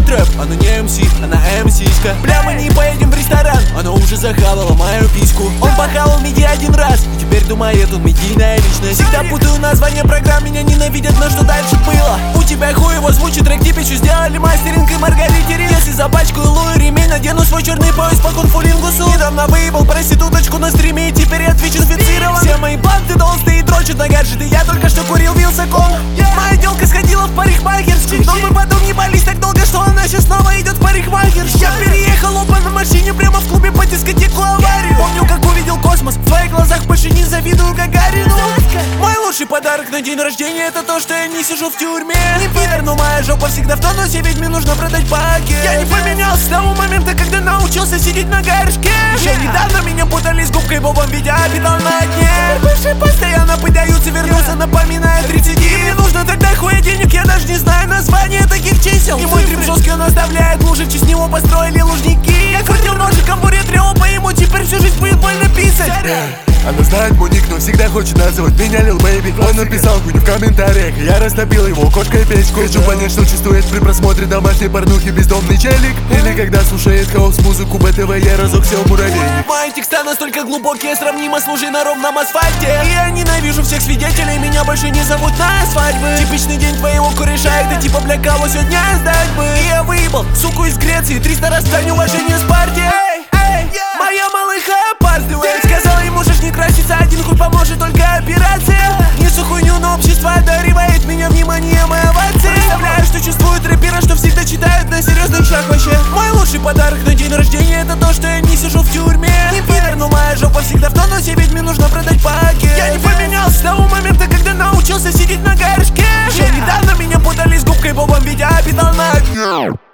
трэп. Она не МС, она МС-ска. Бля, мы не поедем в ресторан, она уже захавала мою письку. Он похавал миди один раз, и теперь думает, он медийная личность. Всегда путаю название программ, меня ненавидят, но что дальше было? У тебя хуй его звучит, трек типичу сделали мастеринг и Маргарите Рин. Если запачкаю лую ремень, надену свой черный пояс по кунфулингусу. Недавно выебал проституточку на стриме, и теперь я твич-инфицирован. Все мои банды толстые дрочат на гаджеты, я только что курил Вилсаком. Моя телка сходила в парикмахерскую, но мы потом ебались так долго, что она сейчас снова идет в парикмахерскую. Я переехал оба на машине прямо в клубе по дискотеку аварию. Помню, как увидел космос, в твоих глазах больше не завидую Гагарину. Мой лучший подарок на день рождения — это то, что я не сижу в тюрьме. Не пидор, но моя жопа всегда в тонусе, ведь мне нужно продать пакет. Я не поменялся с того момента, когда научился сидеть на горшке. Еще недавно меня путали с губкой Бобом, ведь я обитал на дне. Бывшие постоянно пытаются вернуться, напоминает рецидив. И мне нужно тогда хуя денег, я даже не знаю название таких чисел. И мой трип жесткий, он оставляет лужи, в честь него построили лужники. Я крутил ножиком бурет по ему, теперь всю жизнь будет больно писать. Она знает мой ник, но всегда хочет называть меня Lil Baby. Он написал хуйню в комментариях, и я растопил его кошкой печку. Хочу понять, что чувствует при просмотре домашней порнухи бездомный челик. Или когда слушает хаус-музыку БТВ, я разок сел муравейник. Мои текста настолько глубокие, сравнимо с лужей на ровном асфальте. И я ненавижу всех свидетелей, меня больше не зовут на свадьбы. Типичный день твоего кореша, это типа бля, кого сегодня сдать бы. И я выебал суку из Греции, 300 раз дань уважения с партией. Моя малыха опаздывает, сказала ему, можешь не краситься, один хуй поможет, только операция. Несу хуйню, но общество одаривает меня вниманием и овацией. Представляю, что чувствуют рэпера, что всегда читают на серьезный шаг вообще. Мой лучший подарок на день рождения — это то, что я не сижу в тюрьме. Не пидор, но моя жопа всегда в тонусе, ведь мне нужно продать пакет. Я не поменялся с того момента, когда научился сидеть на горшке. Еще недавно меня путали с губкой Бобом, ведь я обитал на дне.